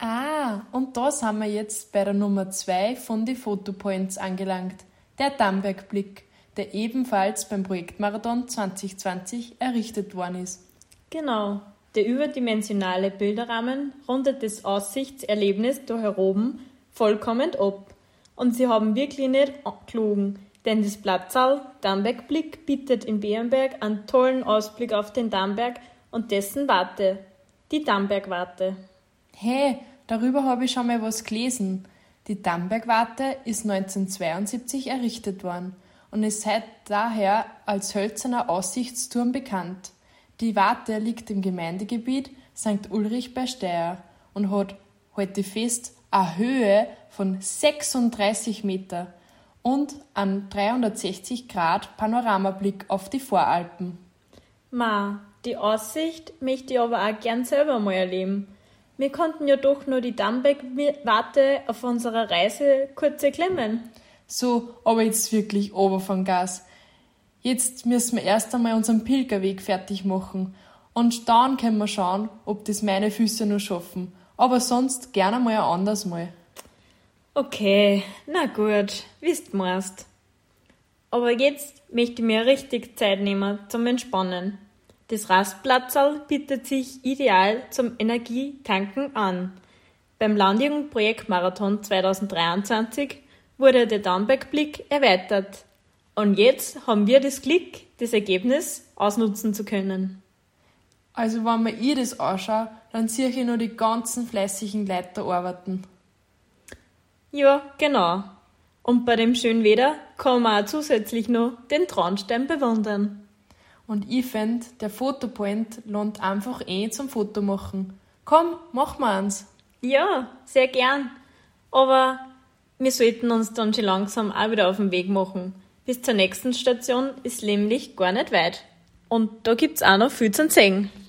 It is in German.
Und da sind wir jetzt bei der Nummer 2 von den Fotopoints angelangt. Der Dambergblick, der ebenfalls beim Projektmarathon 2020 errichtet worden ist. Genau, der überdimensionale Bilderrahmen rundet das Aussichtserlebnis da heroben vollkommen ab. Und sie haben wirklich nicht gelogen, denn das Platzal Dambergblick bietet in Bärenberg einen tollen Ausblick auf den Damberg und dessen Warte, die Dambergwarte. Hey, darüber habe ich schon mal was gelesen. Die Dambergwarte ist 1972 errichtet worden und ist seit daher als hölzerner Aussichtsturm bekannt. Die Warte liegt im Gemeindegebiet St. Ulrich bei Steyr und hat, heute fest, eine Höhe von 36 Meter und einen 360 Grad Panoramablick auf die Voralpen. Die Aussicht möchte ich aber auch gern selber mal erleben. Wir konnten ja doch nur die Dambergwarte auf unserer Reise kurz erklimmen. So, aber jetzt wirklich ober vom Gas. Jetzt müssen wir erst einmal unseren Pilgerweg fertig machen. Und dann können wir schauen, ob das meine Füße noch schaffen. Aber sonst gerne mal ein anderes Mal. Okay, na gut, wie's du meinst. Aber jetzt möchte ich mir richtig Zeit nehmen zum Entspannen. Das Rastplatzl bietet sich ideal zum Energietanken an. Beim Landjugendprojektmarathon 2023 wurde der Dambergblick erweitert. Und jetzt haben wir das Glück, das Ergebnis ausnutzen zu können. Also wenn mir ich das anschaue, dann sehe ich nur die ganzen fleißigen Leute da arbeiten. Ja, genau. Und bei dem schönen Wetter kann man auch zusätzlich noch den Traunstein bewundern. Und ich finde, der Fotopoint lohnt einfach zum Foto machen. Komm, machen wir eins. Ja, sehr gern. Aber wir sollten uns dann schon langsam auch wieder auf den Weg machen. Bis zur nächsten Station ist nämlich gar nicht weit. Und da gibt's auch noch viel zu sehen.